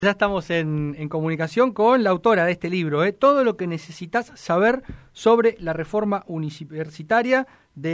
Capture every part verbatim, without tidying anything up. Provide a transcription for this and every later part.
Ya estamos en, en comunicación con la autora de este libro, ¿eh? Todo lo que necesitas saber sobre la reforma universitaria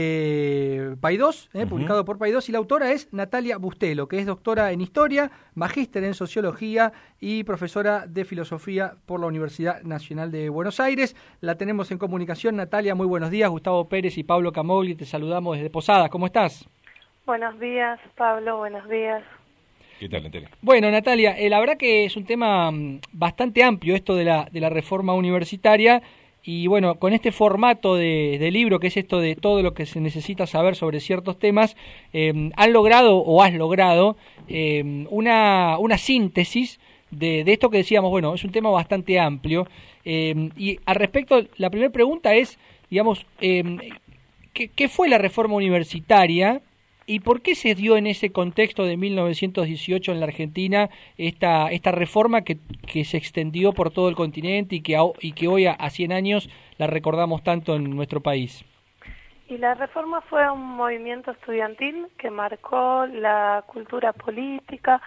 de Paidós, ¿eh? Uh-huh. Publicado por Paidós, y la autora es Natalia Bustelo, que es doctora en Historia, magíster en Sociología y profesora de Filosofía por la Universidad Nacional de Buenos Aires. La tenemos en comunicación. Natalia, muy buenos días. Gustavo Pérez y Pablo Camogli, te saludamos desde Posadas. ¿Cómo estás? Buenos días, Pablo, buenos días. ¿Qué tal, Natalia? Bueno, Natalia, eh, la verdad que es un tema bastante amplio esto de la de la reforma universitaria y bueno, con este formato de, de libro, que es esto de todo lo que se necesita saber sobre ciertos temas, eh, han logrado o has logrado eh, una, una síntesis de, de esto que decíamos, bueno, es un tema bastante amplio. Eh, y al respecto, la primera pregunta es, digamos, eh, ¿qué, ¿qué fue la reforma universitaria? ¿Y por qué se dio en ese contexto de mil novecientos dieciocho en la Argentina esta esta reforma que, que se extendió por todo el continente y que, y que hoy a, a cien años la recordamos tanto en nuestro país? Y la reforma fue un movimiento estudiantil que marcó la cultura política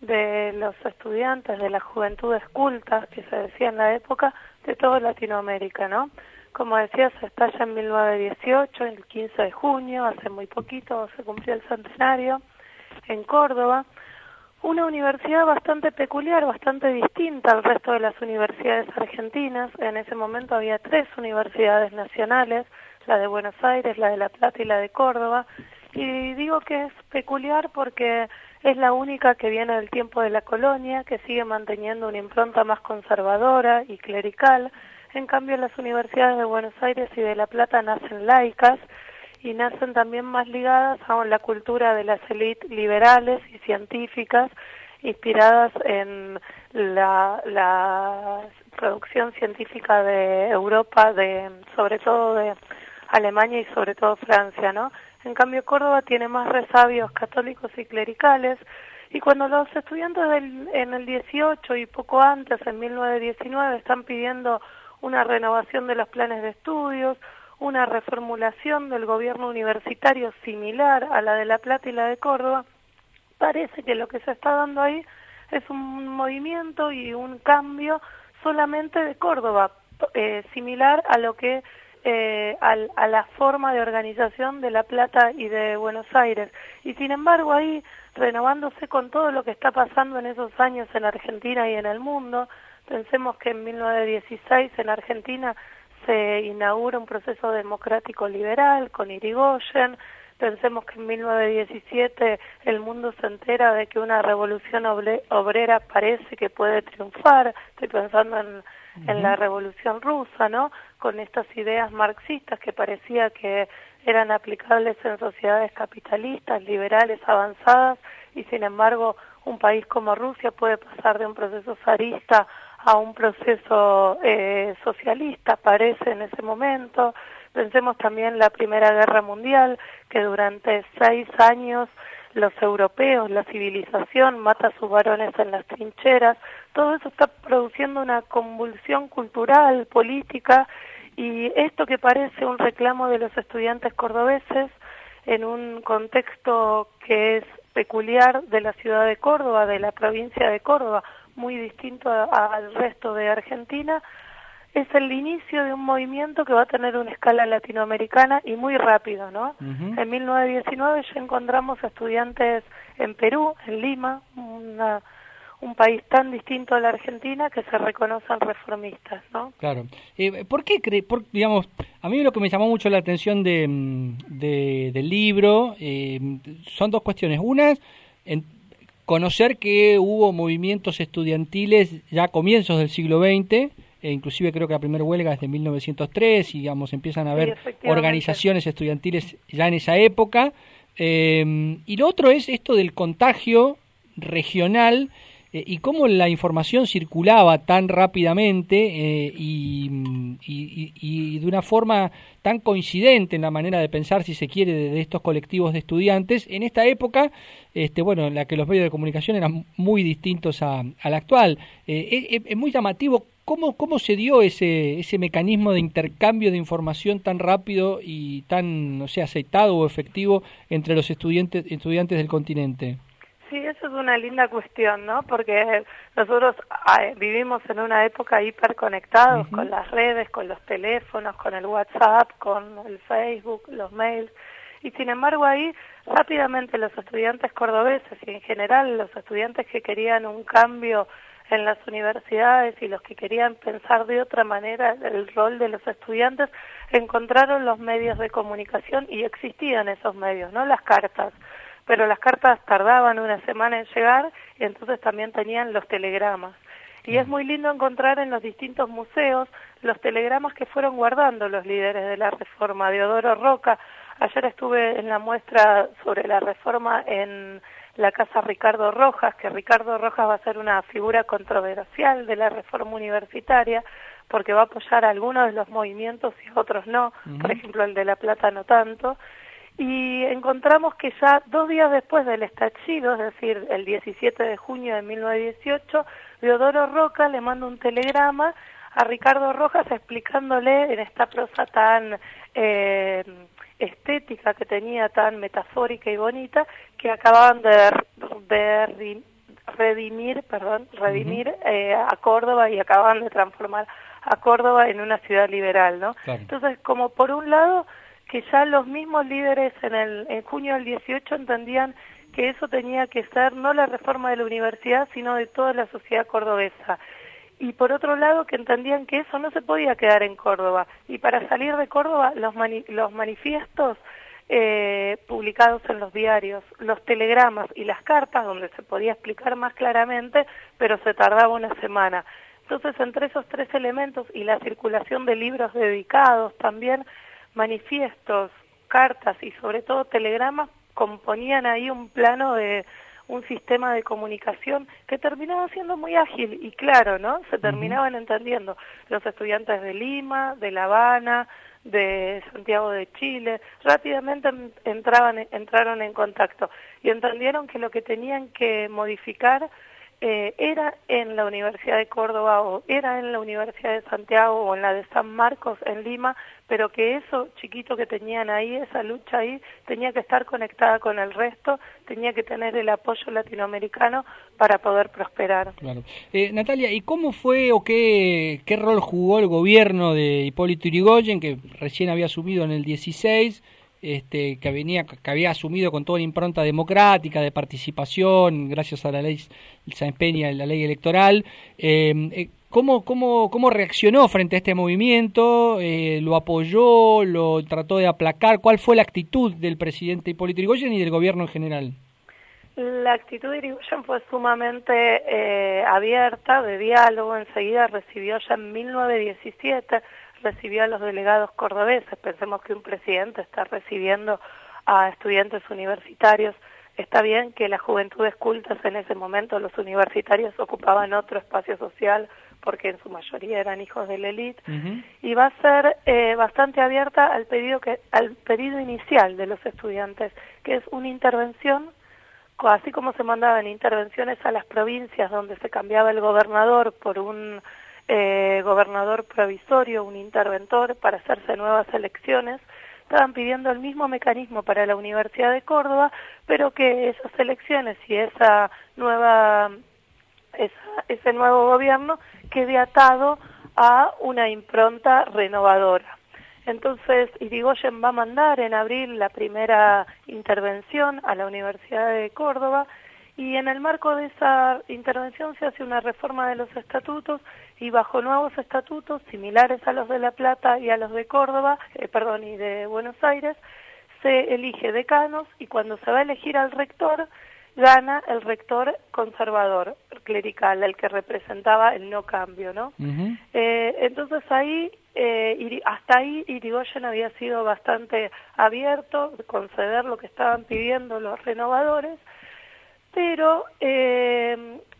de los estudiantes, de las juventudes cultas, que se decía en la época, de toda Latinoamérica, ¿no? Como decía, se estalla en mil novecientos dieciocho, el quince de junio, hace muy poquito se cumplió el centenario, en Córdoba. Una universidad bastante peculiar, bastante distinta al resto de las universidades argentinas. En ese momento había tres universidades nacionales, la de Buenos Aires, la de La Plata y la de Córdoba. Y digo que es peculiar porque es la única que viene del tiempo de la colonia, que sigue manteniendo una impronta más conservadora y clerical. En cambio, las universidades de Buenos Aires y de La Plata nacen laicas y nacen también más ligadas a la cultura de las élites liberales y científicas, inspiradas en la, la producción científica de Europa, de sobre todo de Alemania y sobre todo Francia, ¿no? En cambio, Córdoba tiene más resabios católicos y clericales. Y cuando los estudiantes del, en el dieciocho y poco antes, en mil novecientos diecinueve, están pidiendo una renovación de los planes de estudios, una reformulación del gobierno universitario similar a la de La Plata y la de Córdoba, parece que lo que se está dando ahí es un movimiento y un cambio solamente de Córdoba, eh, similar a lo que eh, al, a la forma de organización de La Plata y de Buenos Aires. Y sin embargo ahí, renovándose con todo lo que está pasando en esos años en Argentina y en el mundo, pensemos que en mil novecientos dieciséis en Argentina se inaugura un proceso democrático liberal con Irigoyen. Pensemos que en mil novecientos diecisiete el mundo se entera de que una revolución obrera parece que puede triunfar. Estoy pensando en, uh-huh. en la revolución rusa, ¿no? Con estas ideas marxistas que parecía que eran aplicables en sociedades capitalistas, liberales, avanzadas, y sin embargo un país como Rusia puede pasar de un proceso zarista a un proceso eh, socialista, parece en ese momento. Pensemos también en la Primera Guerra Mundial, que durante seis años los europeos, la civilización, mata a sus varones en las trincheras. Todo eso está produciendo una convulsión cultural, política, y esto que parece un reclamo de los estudiantes cordobeses en un contexto que es peculiar de la ciudad de Córdoba, de la provincia de Córdoba, muy distinto a, a, al resto de Argentina, es el inicio de un movimiento que va a tener una escala latinoamericana y muy rápido, ¿no? Uh-huh. En mil novecientos diecinueve ya encontramos estudiantes en Perú, en Lima, una, un país tan distinto a la Argentina que se reconocen reformistas, ¿no? Claro. Eh, ¿Por qué cree, por, digamos, a mí lo que me llamó mucho la atención de, de del libro eh, son dos cuestiones. Una, en, conocer que hubo movimientos estudiantiles ya a comienzos del siglo veinte, e inclusive creo que la primera huelga es de mil novecientos tres, y digamos empiezan a haber sí, organizaciones estudiantiles ya en esa época. Eh, y lo otro es esto del contagio regional eh, y cómo la información circulaba tan rápidamente eh, y, y, y de una forma tan coincidente en la manera de pensar, si se quiere, de, de estos colectivos de estudiantes en esta época, este, bueno, en la que los medios de comunicación eran muy distintos a, a la actual. Eh, es, es muy llamativo cómo, cómo se dio ese, ese mecanismo de intercambio de información tan rápido y tan, no sé, aceitado o efectivo entre los estudiantes, estudiantes del continente. Sí, eso es una linda cuestión, ¿no? Porque nosotros eh, vivimos en una época hiperconectados uh-huh. con las redes, con los teléfonos, con el WhatsApp, con el Facebook, los mails, y sin embargo ahí rápidamente los estudiantes cordobeses y en general los estudiantes que querían un cambio en las universidades y los que querían pensar de otra manera el rol de los estudiantes, encontraron los medios de comunicación y existían esos medios, ¿no? Las cartas. Pero las cartas tardaban una semana en llegar y entonces también tenían los telegramas. Y es muy lindo encontrar en los distintos museos los telegramas que fueron guardando los líderes de la Reforma. Deodoro Roca, ayer estuve en la muestra sobre la Reforma en la Casa Ricardo Rojas, que Ricardo Rojas va a ser una figura controversial de la Reforma universitaria, porque va a apoyar a algunos de los movimientos y a otros no, uh-huh. por ejemplo el de La Plata no tanto. Y encontramos que ya dos días después del estallido, es decir, el diecisiete de junio de mil novecientos dieciocho, Deodoro Roca le manda un telegrama a Ricardo Rojas explicándole en esta prosa tan eh, estética que tenía, tan metafórica y bonita, que acababan de, de redimir, perdón, redimir uh-huh. eh, a Córdoba y acababan de transformar a Córdoba en una ciudad liberal, ¿no? Claro. Entonces, como por un lado que ya los mismos líderes en el en junio del dieciocho entendían que eso tenía que ser no la reforma de la universidad, sino de toda la sociedad cordobesa. Y por otro lado, que entendían que eso no se podía quedar en Córdoba. Y para salir de Córdoba, los, mani los manifiestos eh, publicados en los diarios, los telegramas y las cartas, donde se podía explicar más claramente, pero se tardaba una semana. Entonces, entre esos tres elementos y la circulación de libros dedicados también, manifiestos, cartas y sobre todo telegramas componían ahí un plano de un sistema de comunicación que terminaba siendo muy ágil y claro, ¿no? Se terminaban uh-huh. entendiendo los estudiantes de Lima, de La Habana, de Santiago de Chile, rápidamente entraban, entraron en contacto y entendieron que lo que tenían que modificar Eh, era en la Universidad de Córdoba o era en la Universidad de Santiago o en la de San Marcos en Lima, pero que eso chiquito que tenían ahí, esa lucha ahí, tenía que estar conectada con el resto, tenía que tener el apoyo latinoamericano para poder prosperar. Claro. Eh, Natalia, ¿y cómo fue o qué, qué rol jugó el gobierno de Hipólito Yrigoyen, que recién había asumido en el dieciséis, Este, que, venía, que había asumido con toda la impronta democrática, de participación, gracias a la ley Sáenz Peña, la ley electoral? Eh, ¿cómo, cómo, ¿Cómo reaccionó frente a este movimiento? Eh, ¿Lo apoyó? ¿Lo trató de aplacar? ¿Cuál fue la actitud del presidente Hipólito Yrigoyen y del gobierno en general? La actitud de Yrigoyen fue sumamente eh, abierta, de diálogo. Enseguida recibió ya en mil novecientos diecisiete, recibió a los delegados cordobeses. Pensemos que un presidente está recibiendo a estudiantes universitarios. Está bien que las juventudes cultas en ese momento, los universitarios ocupaban otro espacio social porque en su mayoría eran hijos de la élite, uh-huh. y va a ser eh, bastante abierta al pedido, que, al pedido inicial de los estudiantes, que es una intervención, así como se mandaban intervenciones a las provincias donde se cambiaba el gobernador por un Eh, gobernador provisorio, un interventor para hacerse nuevas elecciones. Estaban pidiendo el mismo mecanismo para la Universidad de Córdoba, pero que esas elecciones y esa nueva, esa, ese nuevo gobierno quede atado a una impronta renovadora. Entonces, Yrigoyen va a mandar en abril la primera intervención a la Universidad de Córdoba, y en el marco de esa intervención se hace una reforma de los estatutos y bajo nuevos estatutos similares a los de La Plata y a los de Córdoba, eh, perdón, y de Buenos Aires, se elige decanos y cuando se va a elegir al rector, gana el rector conservador, clerical, el que representaba el no cambio, ¿no? Uh-huh. eh, entonces ahí, eh, hasta ahí Yrigoyen había sido bastante abierto, conceder lo que estaban pidiendo los renovadores, pero eh,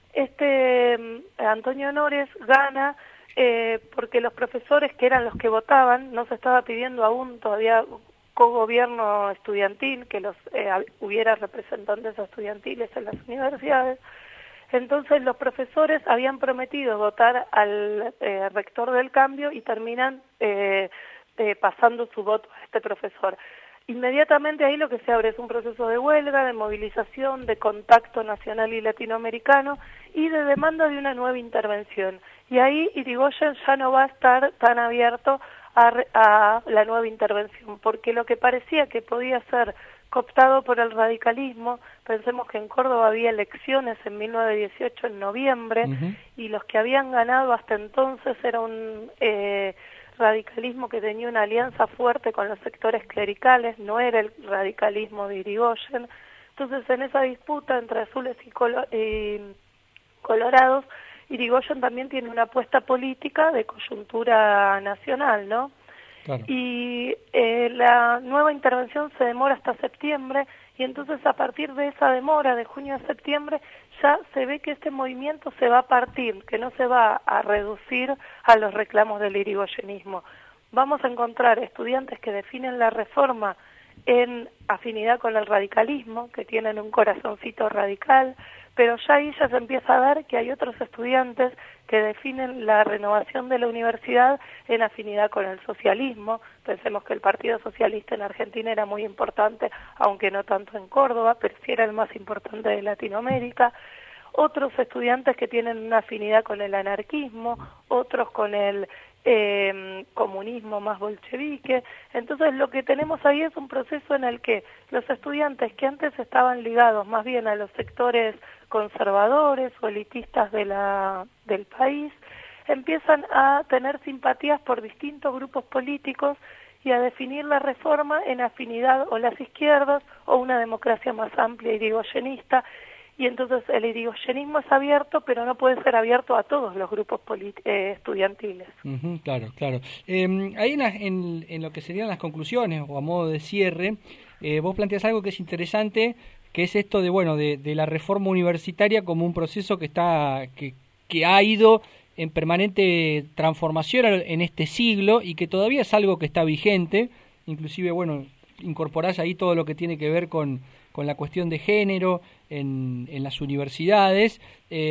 este Antonio Nores gana eh, porque los profesores, que eran los que votaban, no se estaba pidiendo aún todavía cogobierno estudiantil, que los eh, hubiera representantes estudiantiles en las universidades. Entonces los profesores habían prometido votar al eh, rector del cambio y terminan eh, eh, pasando su voto a este profesor. inmediatamente ahí lo que se abre es un proceso de huelga, de movilización, de contacto nacional y latinoamericano y de demanda de una nueva intervención. Y ahí Irigoyen ya no va a estar tan abierto a, a la nueva intervención, porque lo que parecía que podía ser cooptado por el radicalismo, pensemos que en Córdoba había elecciones en mil novecientos dieciocho en noviembre, uh-huh. y los que habían ganado hasta entonces era un eh, radicalismo que tenía una alianza fuerte con los sectores clericales, no era el radicalismo de Irigoyen. Entonces en esa disputa entre azules y, colo y colorados, Irigoyen también tiene una apuesta política de coyuntura nacional, ¿no? Claro. Y eh, la nueva intervención se demora hasta septiembre, y entonces a partir de esa demora de junio a septiembre ya se ve que este movimiento se va a partir, que no se va a reducir a los reclamos del irigoyenismo. Vamos a encontrar estudiantes que definen la reforma en afinidad con el radicalismo, que tienen un corazoncito radical, pero ya ahí ya se empieza a ver que hay otros estudiantes que definen la renovación de la universidad en afinidad con el socialismo. Pensemos que el Partido Socialista en Argentina era muy importante, aunque no tanto en Córdoba, pero sí era el más importante de Latinoamérica. Otros estudiantes que tienen una afinidad con el anarquismo, otros con el eh, comunismo más bolchevique. Entonces lo que tenemos ahí es un proceso en el que los estudiantes que antes estaban ligados más bien a los sectores conservadores o elitistas de la, del país, empiezan a tener simpatías por distintos grupos políticos y a definir la reforma en afinidad o las izquierdas o una democracia más amplia irigoyenista. Y entonces el irigoyenismo es abierto, pero no puede ser abierto a todos los grupos eh, estudiantiles. Uh-huh, claro, claro. Eh, ahí en, la, en, en lo que serían las conclusiones o a modo de cierre, eh, vos planteás algo que es interesante, que es esto de bueno de, de la reforma universitaria como un proceso que está que, que ha ido en permanente transformación en este siglo y que todavía es algo que está vigente. Inclusive bueno incorporás ahí todo lo que tiene que ver con, con la cuestión de género en, en las universidades. Eh,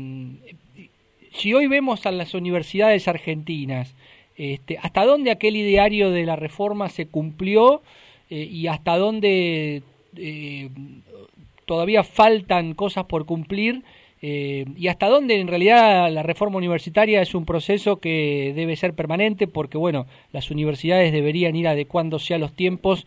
si hoy vemos a las universidades argentinas, este, ¿hasta dónde aquel ideario de la reforma se cumplió eh, y hasta dónde Eh, todavía faltan cosas por cumplir eh, y hasta dónde en realidad la reforma universitaria es un proceso que debe ser permanente porque bueno las universidades deberían ir adecuándose a los tiempos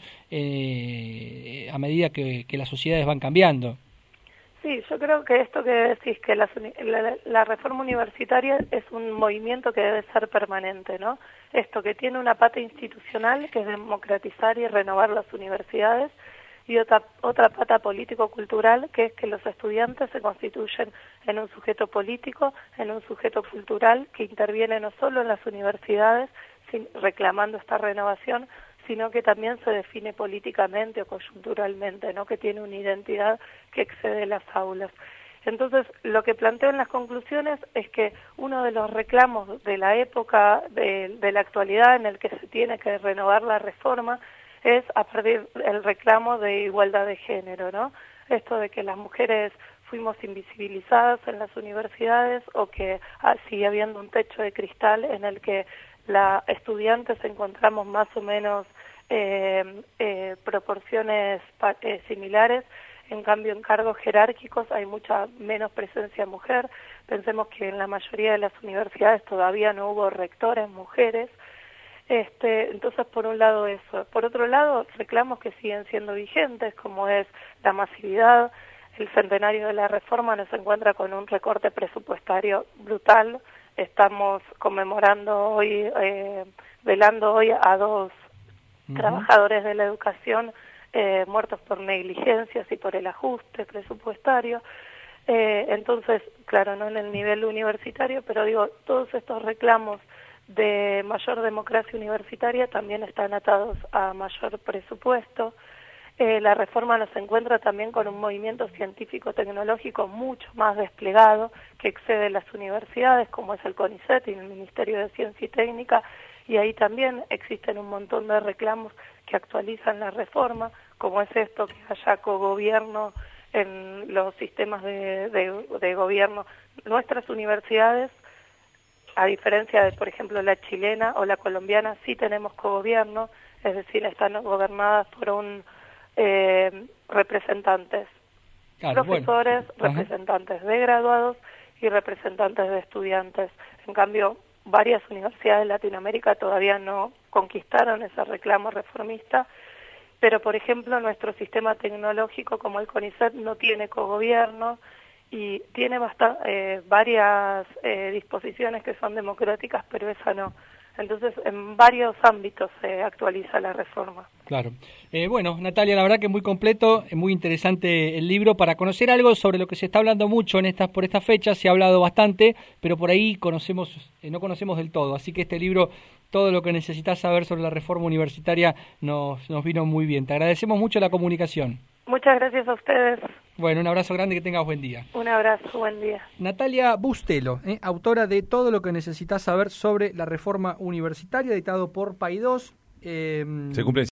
eh, a medida que, que las sociedades van cambiando? Sí, yo creo que esto que decís, que la, la, la reforma universitaria es un movimiento que debe ser permanente, ¿no? Esto que tiene una pata institucional que es democratizar y renovar las universidades, y otra, otra pata político-cultural, que es que los estudiantes se constituyen en un sujeto político, en un sujeto cultural, que interviene no solo en las universidades, sin, reclamando esta renovación, sino que también se define políticamente o coyunturalmente, ¿no? Que tiene una identidad que excede las aulas. Entonces, lo que planteo en las conclusiones es que uno de los reclamos de la época, de, de la actualidad, en el que se tiene que renovar la reforma, es a partir del reclamo de igualdad de género, ¿no? Esto de que las mujeres fuimos invisibilizadas en las universidades o que ah, sigue habiendo un techo de cristal en el que la estudiantes encontramos más o menos eh, eh, proporciones eh, similares. En cambio, en cargos jerárquicos hay mucha menos presencia mujer. Pensemos que en la mayoría de las universidades todavía no hubo rectores mujeres. Este, entonces, por un lado eso. Por otro lado, reclamos que siguen siendo vigentes, como es la masividad. El centenario de la reforma nos encuentra con un recorte presupuestario brutal. Estamos conmemorando hoy, eh, velando hoy a dos uh-huh. trabajadores de la educación eh, muertos por negligencias y por el ajuste presupuestario. Eh, entonces, claro, no en el nivel universitario, pero digo, todos estos reclamos de mayor democracia universitaria también están atados a mayor presupuesto. Eh, la reforma nos encuentra también con un movimiento científico-tecnológico mucho más desplegado que excede las universidades, como es el CONICET y el Ministerio de Ciencia y Técnica, y ahí también existen un montón de reclamos que actualizan la reforma, como es esto que haya cogobierno en los sistemas de, de, de gobierno. Nuestras universidades, a diferencia de, por ejemplo, la chilena o la colombiana, sí tenemos cogobierno. es decir, están gobernadas por un eh, representantes, claro, profesores, bueno. representantes de graduados y representantes de estudiantes. En cambio, varias universidades de Latinoamérica todavía no conquistaron ese reclamo reformista, pero por ejemplo nuestro sistema tecnológico como el CONICET no tiene cogobierno y tiene basta- eh, varias eh, disposiciones que son democráticas, pero esa no. Entonces, en varios ámbitos se actualiza la reforma. Claro. Eh, bueno, Natalia, la verdad que muy completo, muy interesante el libro para conocer algo sobre lo que se está hablando mucho en estas por estas fechas. Se ha hablado bastante, pero por ahí conocemos eh, no conocemos del todo. Así que este libro, todo lo que necesitas saber sobre la reforma universitaria, nos, nos vino muy bien. Te agradecemos mucho la comunicación. Muchas gracias a ustedes. Bueno, un abrazo grande, que tengas buen día. Un abrazo, buen día. Natalia Bustelo, eh, autora de Todo lo que necesitas saber sobre la reforma universitaria, editado por Paidós. Eh, Se cumple